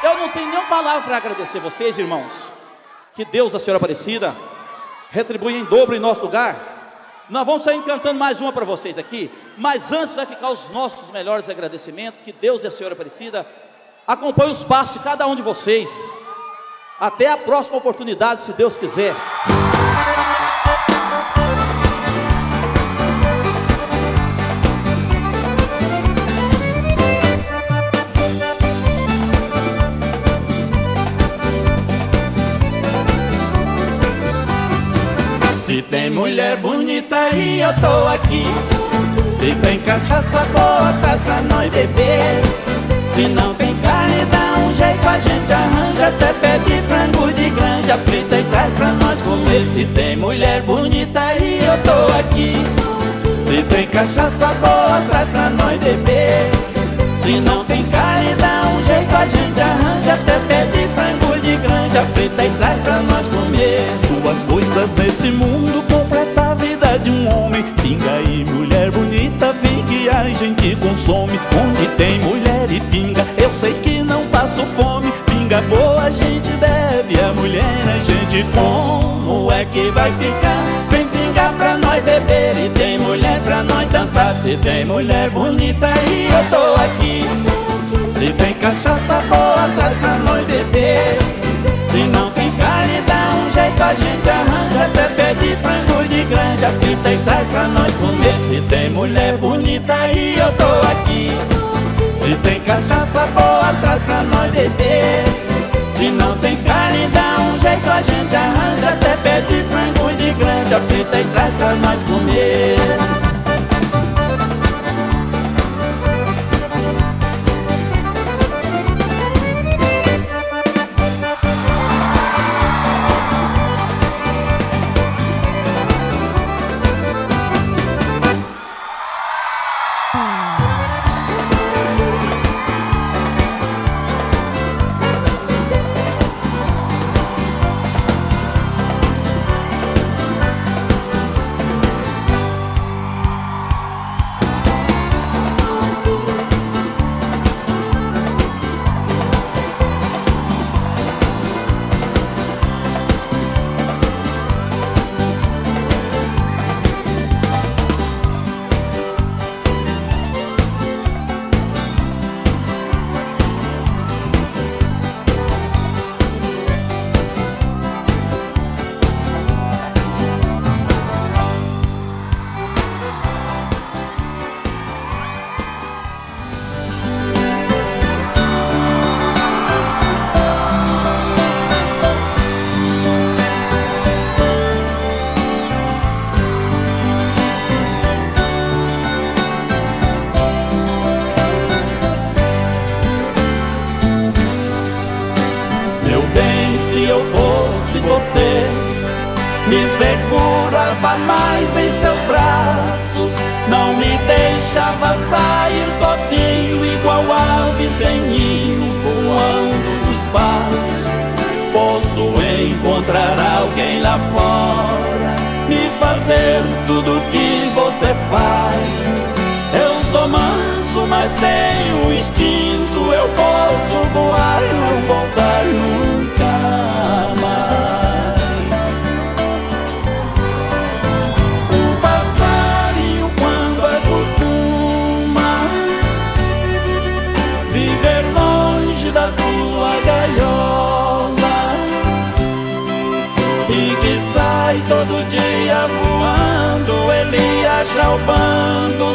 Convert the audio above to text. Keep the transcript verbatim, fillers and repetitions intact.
Eu não tenho nenhuma palavra para agradecer vocês, irmãos. Que Deus, a Senhora Aparecida, retribui em dobro em nosso lugar. Nós vamos sair cantando mais uma para vocês aqui, mas antes vai ficar os nossos melhores agradecimentos. Que Deus e a Senhora Aparecida acompanhem os passos de cada um de vocês. Até a próxima oportunidade, se Deus quiser. Se tem mulher bonita e eu tô aqui, se tem cachaça boa, traz pra nós beber. Se não tem carne, dá um jeito, a gente arranja. Até pede frango de granja frita e traz pra nós comer. Se tem mulher bonita e eu tô aqui, se tem cachaça boa, traz pra nós beber. Se não tem carne, dá um jeito, a gente arranja. Até pede frango de granja frita e traz pra nós comer. Duas coisas nesse mundo completa a vida de um homem: pinga e mulher bonita, vem que a gente consome. Onde tem mulher e pinga, eu sei que não passo fome. Pinga boa a gente bebe, a mulher a gente como é que vai ficar? Vem pingar pra nós beber e tem mulher pra nós dançar. Se tem mulher bonita e eu tô aqui, se tem cachaça boa, traz pra nós beber. Se não tem carne, dá um jeito, a gente arranja. Até pede frango de granja frita e traz pra nós comer. Se tem mulher bonita e eu tô aqui, se tem cachaça boa, traz pra nós beber. Se não tem carne, dá um jeito, a gente arranja. Até pede frango de granja frita e traz pra nós comer. Me segurava mais em seus braços, não me deixava sair sozinho, igual ave sem ninho, voando no espaço. Posso encontrar alguém lá fora, me fazer tudo que você faz. Eu sou manso, mas tenho instinto, eu posso voar e não voltar nunca mais. Da sua gaiola, e que sai todo dia voando, ele acha o bando